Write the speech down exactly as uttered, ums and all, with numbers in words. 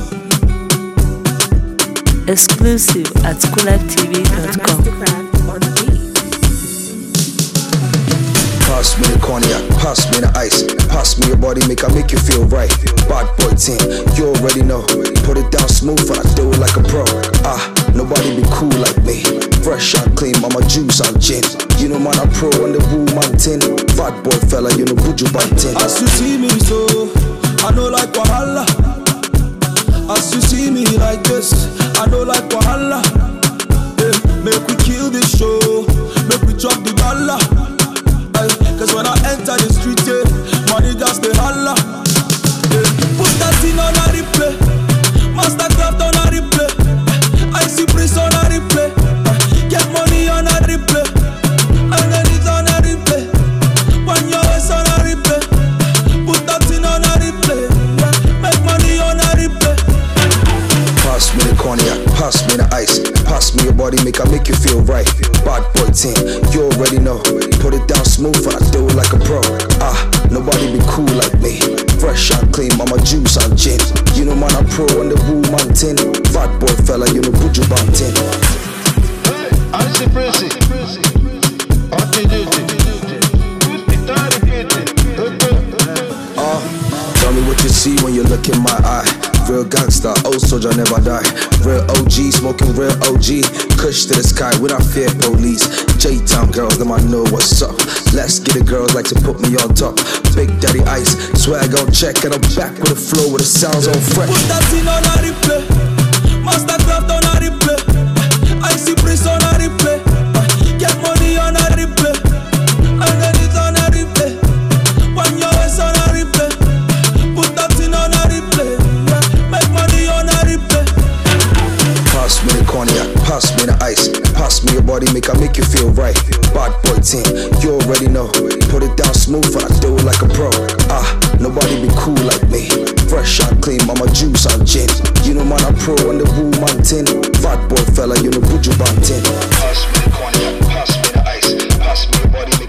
Exclusive at coolife t v dot com. Pass me the cognac, pass me the ice, pass me your body, make I make you feel right. Bad boy team, you already know. Put it down smooth and I do it like a pro. Ah, nobody be cool like me. Fresh and clean, mama juice and gin. You know man I pro on the woo man tin. Bad boy fella, you know buju bantin. As you see me so, I know like wahala. As you see me like this, I know like wahala. Hey, make we kill this show, make we drop the dollar. Cause when I enter the street, yeah, money just they holla. Yeah. Put that thing on a replay, Mastercraft on a replay, I see Prince on a replay, get money on a replay, and then it's on a replay. When your ass on a replay, put that thing on a replay, yeah. Make money on a replay. Pass me the cognac, pass me the ice, pass me your body, make I make you feel right. Bad boy team, you already know. Put it down smooth and I do it like a pro. Ah, nobody be cool like me. Fresh and clean, mama juice and gin. You know man I pro on the woo man tin. Bad boy fella, you know buju bantin. Hey, I see Prissy. What did you do? Ah, tell me what you see when you look in my eye. Real gangster, old soldier never die. Real O G, smoking real O G. Kush to the sky, we don't fear police. J-Town girls, them I know what's up. Let's get it, girls like to put me on top. Big Daddy Ice, swag on check. And I'm back with a flow where the sounds on fresh. Put that thing on a replay, Mastercraft on a replay, I see Prince on a replay, get money on a replay, and then it's on a replay. When your ass on a replay, put that thing on a replay, yeah. Make money on a replay. Pass me the cognac, pass me the ice, pass me your body, make I make you feel right. Bad boy team, you already know. Put it down smooth and I do it like a pro. Ah, nobody be cool like me. Fresh and clean, mama juice and gin. You know man I pro on the woo man tin. Bad boy fella, you know buju bantin. Pass me the cognac, pass me the ice, pass me your body, make